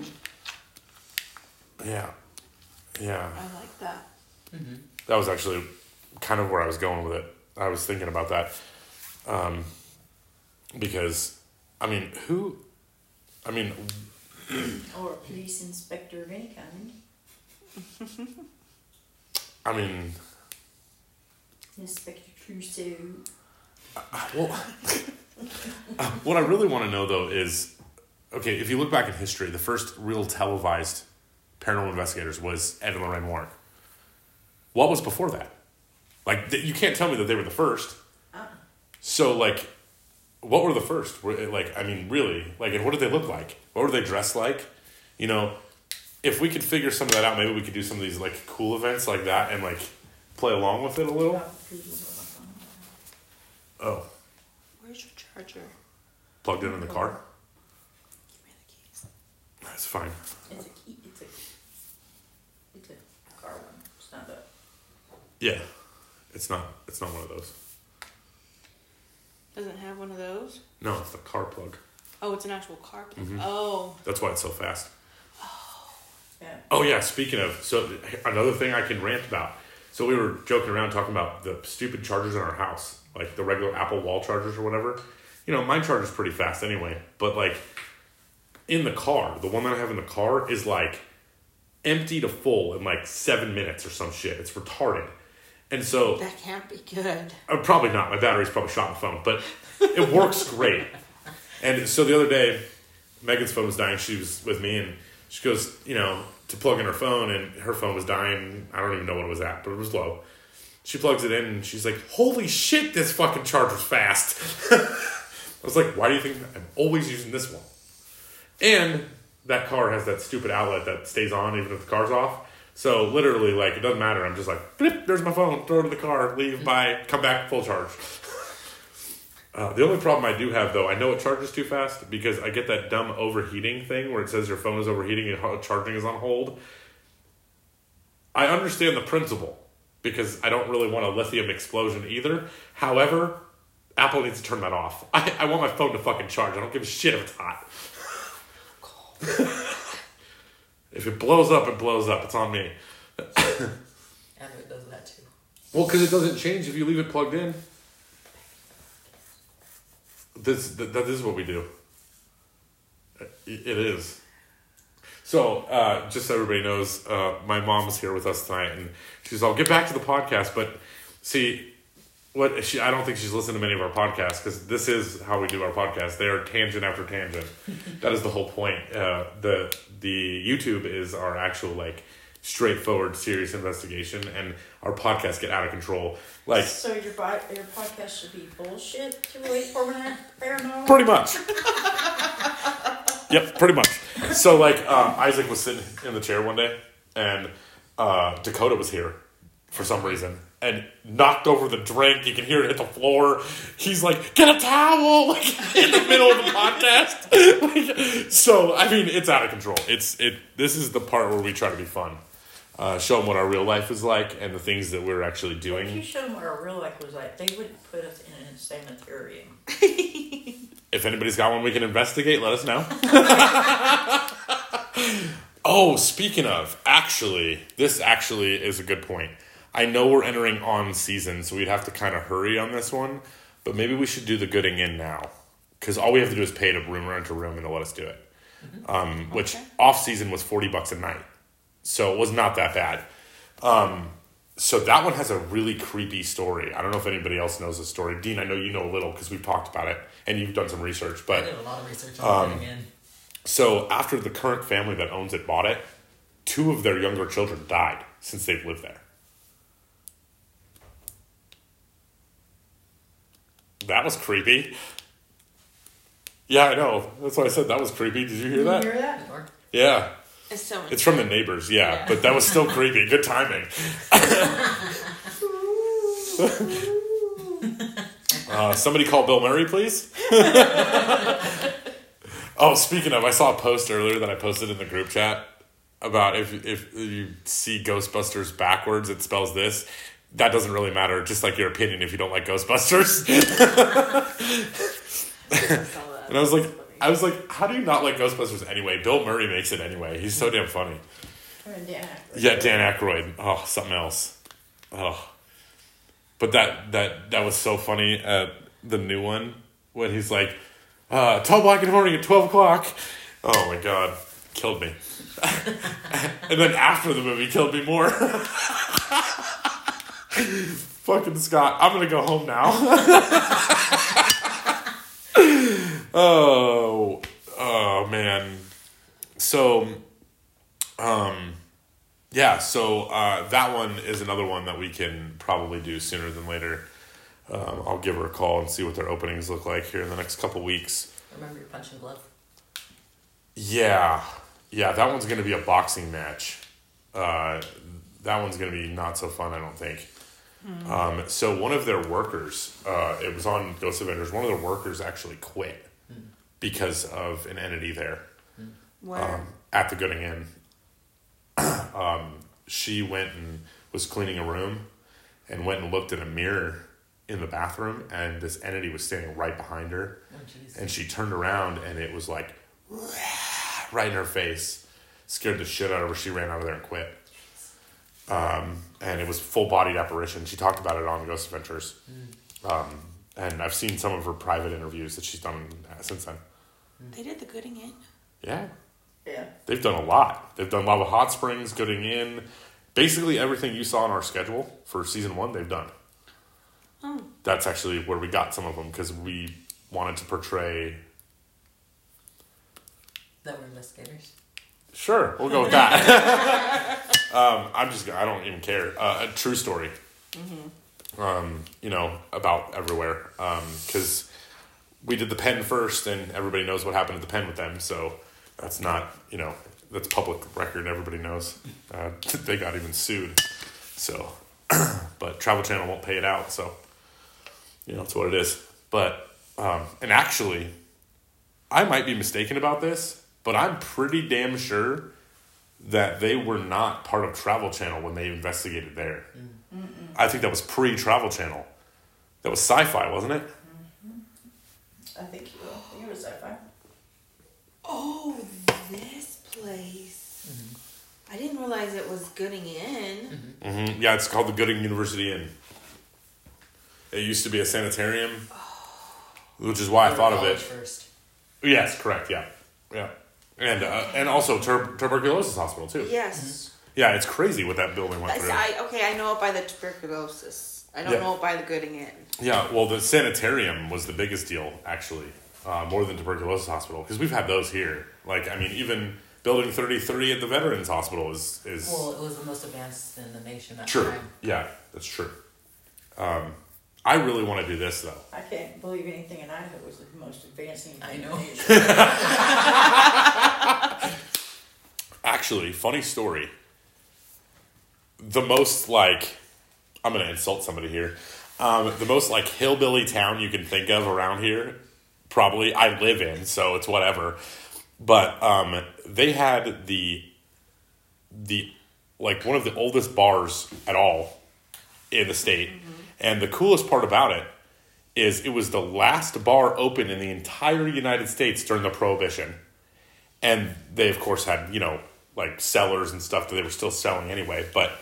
Yeah. I like that. Mm-hmm. That was actually kind of where I was going with it. I was thinking about that. Because, or or a police inspector of any kind. Inspector Trousseau. Well, what I really want to know, though, is, okay, if you look back in history, the first real televised paranormal investigators was Ed and Lorraine Warren. What was before that? Like, you can't tell me that they were the first. So, like, what were the first? Really? Like, and what did they look like? What were they dressed like? You know, if we could figure some of that out, maybe we could do some of these, like, cool events like that and, like, play along with it a little. Oh. Where's your charger? Plugged in the car? Give me the keys. That's fine. It's a car one. It's not a. Yeah. It's not one of those. Doesn't have one of those? No, it's the car plug. Oh, it's an actual car plug. Mm-hmm. Oh. That's why it's so fast. Yeah. Oh, yeah, speaking of, so another thing I can rant about. So we were joking around talking about the stupid chargers in our house, like the regular Apple wall chargers or whatever. You know, my charger's pretty fast anyway, but like in the car, the one that I have in the car is like empty to full in like 7 minutes or some shit. It's retarded. And so... That can't be good. Probably not. My battery's probably shot in the phone, but it works great. And so the other day, Megan's phone was dying. She was with me, and she goes, to plug in her phone, and her phone was dying. I don't even know what it was at, but it was low. She plugs it in, and she's like, holy shit, this fucking charger's fast. I was like, why do you think I'm always using this one? And that car has that stupid outlet that stays on even if the car's off. So literally, like, it doesn't matter. I'm just like, blip, there's my phone, throw it in the car, leave, bye, come back, full charge. The only problem I do have, though, I know it charges too fast because I get that dumb overheating thing where it says your phone is overheating and charging is on hold. I understand the principle because I don't really want a lithium explosion either. However, Apple needs to turn that off. I want my phone to fucking charge. I don't give a shit if it's hot. If it blows up, it blows up. It's on me. Android does that too. Well, because it doesn't change if you leave it plugged in. That is what we do. It is. So, just so everybody knows, my mom is here with us tonight, and she says, I'll get back to the podcast, but See, I don't think she's listened to many of our podcasts because this is how we do our podcast. They are tangent after tangent. That is the whole point. The YouTube is our actual like straightforward, serious investigation, and our podcasts get out of control. Like, so your podcast should be bullshit to relate paranormal? Pretty much. Yep, pretty much. So like Isaac was sitting in the chair one day, and Dakota was here for some reason and knocked over the drink. You can hear it hit the floor. He's like, get a towel, like in the middle of the podcast. Like, so I mean, it's out of control. This is the part where we try to be fun. Show them what our real life is like and the things that we're actually doing. If you showed them what our real life was like, they wouldn't put us in an sanitarium. If anybody's got one we can investigate, let us know. Oh, speaking of, this actually is a good point. I know we're entering on season, so we'd have to kind of hurry on this one, but maybe we should do the gooding in now. Because all we have to do is pay to rent a room and they'll let us do it. Which off season was $40 a night. So it was not that bad. So that one has a really creepy story. I don't know if anybody else knows the story. Dean, I know you know a little because we've talked about it and you've done some research. But I did a lot of research on getting in. So after the current family that owns it bought it, 2 of their younger children died since they've lived there. That was creepy. Yeah, I know. That's why I said that was creepy. Did you hear that? You hear that? Yeah. So It's from the neighbors, yeah. But that was still creepy. Good timing. Somebody call Bill Murray, please. Oh, speaking of, I saw a post earlier that I posted in the group chat about if you see Ghostbusters backwards, it spells this. That doesn't really matter, just like your opinion if you don't like Ghostbusters. And I was like, how do you not like Ghostbusters anyway? Bill Murray makes it anyway. He's so damn funny. Dan Aykroyd. Yeah, Dan Aykroyd. Oh, something else. Oh. But that was so funny at the new one when he's like, tall, black, and horny at 12 o'clock. Oh my God. Killed me. And then after the movie, killed me more. Fucking Scott. I'm going to go home now. Oh man. So, yeah, so that one is another one that we can probably do sooner than later. I'll give her a call and see what their openings look like here in the next couple weeks. Remember your punch and glove? Yeah, that one's going to be a boxing match. That one's going to be not so fun, I don't think. So one of their workers, it was on Ghost Avengers, one of their workers actually quit because of an entity there. Where? At the Gooding Inn. She went and was cleaning a room and went and looked in a mirror in the bathroom, and this entity was standing right behind her. Oh, jeez. And she turned around and it was like right in her face. Scared the shit out of her. She ran out of there and quit. And it was full-bodied apparition. She talked about it on Ghost Adventures. And I've seen some of her private interviews that she's done since then. They did the Gooding Inn? Yeah. Yeah. They've done a lot. They've done Lava Hot Springs, Gooding Inn. Basically everything you saw on our schedule for season 1, they've done. Oh. That's actually where we got some of them because we wanted to portray... That were investigators. Sure, we'll go with that. I don't even care. A true story. About everywhere. Because we did the pen first, and everybody knows what happened at the pen with them. So that's not, that's public record. Everybody knows. They got even sued. So, but Travel Channel won't pay it out. So, it's what it is. But, and actually, I might be mistaken about this. But I'm pretty damn sure that they were not part of Travel Channel when they investigated there. I think that was pre-Travel Channel. That was Sci-Fi, wasn't it? I think it was Sci-Fi. Oh, this place. I didn't realize it was Gooding Inn. Yeah, it's called the Gooding University Inn. It used to be a sanitarium, which is why I thought of it. First. Yes, correct, yeah. And also tuberculosis hospital, too. Yes. Yeah, it's crazy what that building went through. I know it by the tuberculosis. I don't know by the Gooding Inn. Yeah, well, the sanitarium was the biggest deal, actually, more than tuberculosis hospital, because we've had those here. Like, I mean, even Building 33 at the Veterans Hospital is... Well, it was the most advanced in the nation at the True. time. Yeah, that's true. I really want to do this, though. I can't believe anything in Idaho was the most advancing. I know. Actually, funny story. The most, like... I'm going to insult somebody here. The most, like, hillbilly town you can think of around here, probably, I live in, so it's whatever. But they had the like, one of the oldest bars at all in the state. Mm-hmm. And the coolest part about it is it was the last bar open in the entire United States during the Prohibition. And they, of course, had, you know, like, cellars and stuff that they were still selling anyway. But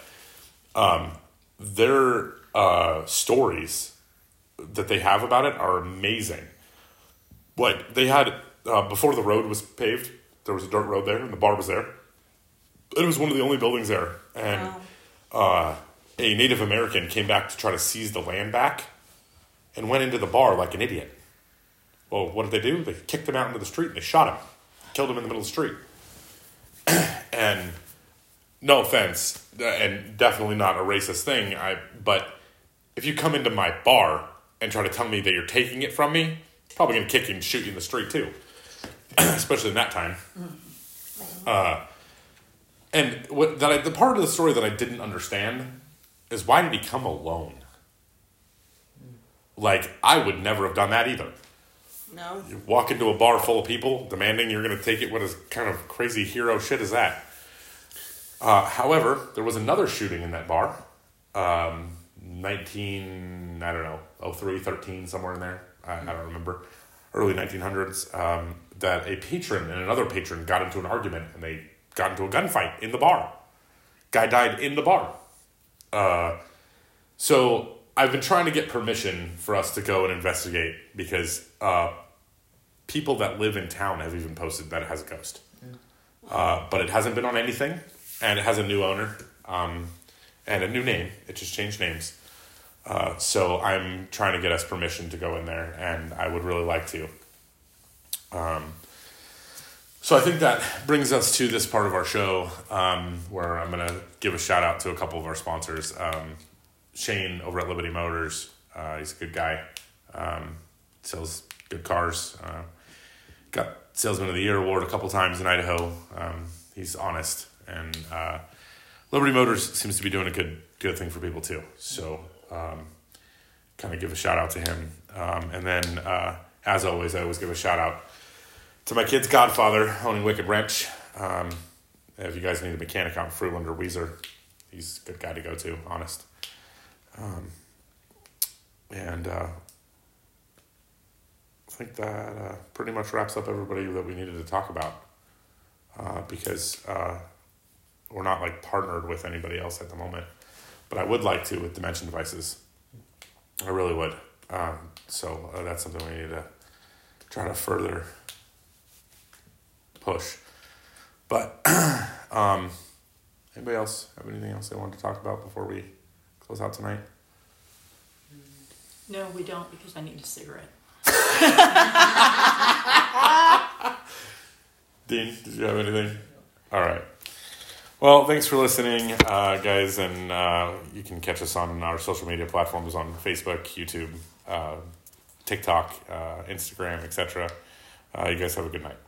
their stories that they have about it are amazing. Like, they had, before the road was paved, there was a dirt road there, and the bar was there. It was one of the only buildings there. And a Native American came back to try to seize the land back and went into the bar like an idiot. Well, what did they do? They kicked him out into the street and they shot him. Killed him in the middle of the street. And no offense, and definitely not a racist thing, but if you come into my bar and try to tell me that you're taking it from me, probably going to kick you and shoot you in the street too. Especially in that time. And the part of the story that I didn't understand is, why did he come alone? Like, I would never have done that either. No. You walk into a bar full of people demanding you're going to take it. What is kind of crazy hero shit is that? However, there was another shooting in that bar. 03, 13, somewhere in there. I don't remember. Early 1900s. That a patron and another patron got into an argument, and they got into a gunfight in the bar. Guy died in the bar. So I've been trying to get permission for us to go and investigate, because people that live in town have even posted that it has a ghost. But it hasn't been on anything, and it has a new owner and a new name. It just changed names. So I'm trying to get us permission to go in there, and I would really like to. So I think that brings us to this part of our show, where I'm going to give a shout out to a couple of our sponsors. Shane over at Liberty Motors, he's a good guy, sells good cars, got Salesman of the Year award a couple times in Idaho. He's honest, and Liberty Motors seems to be doing a good thing for people too. So kind of give a shout out to him. And then, as always, I always give a shout out to my kid's godfather, owning Wicked Wrench. If you guys need a mechanic out in Fruitland or Weiser, he's a good guy to go to, honest. And I think that pretty much wraps up everybody that we needed to talk about, because we're not, like, partnered with anybody else at the moment. But I would like to with Dimension Devices. I really would. So that's something we need to try to further push. But anybody else have anything else they wanted to talk about before we close out tonight? No, we don't, because I need a cigarette. Dean, did you have anything? All right. Well, thanks for listening, guys, and you can catch us on our social media platforms on Facebook, YouTube, TikTok, Instagram, etc. You guys have a good night.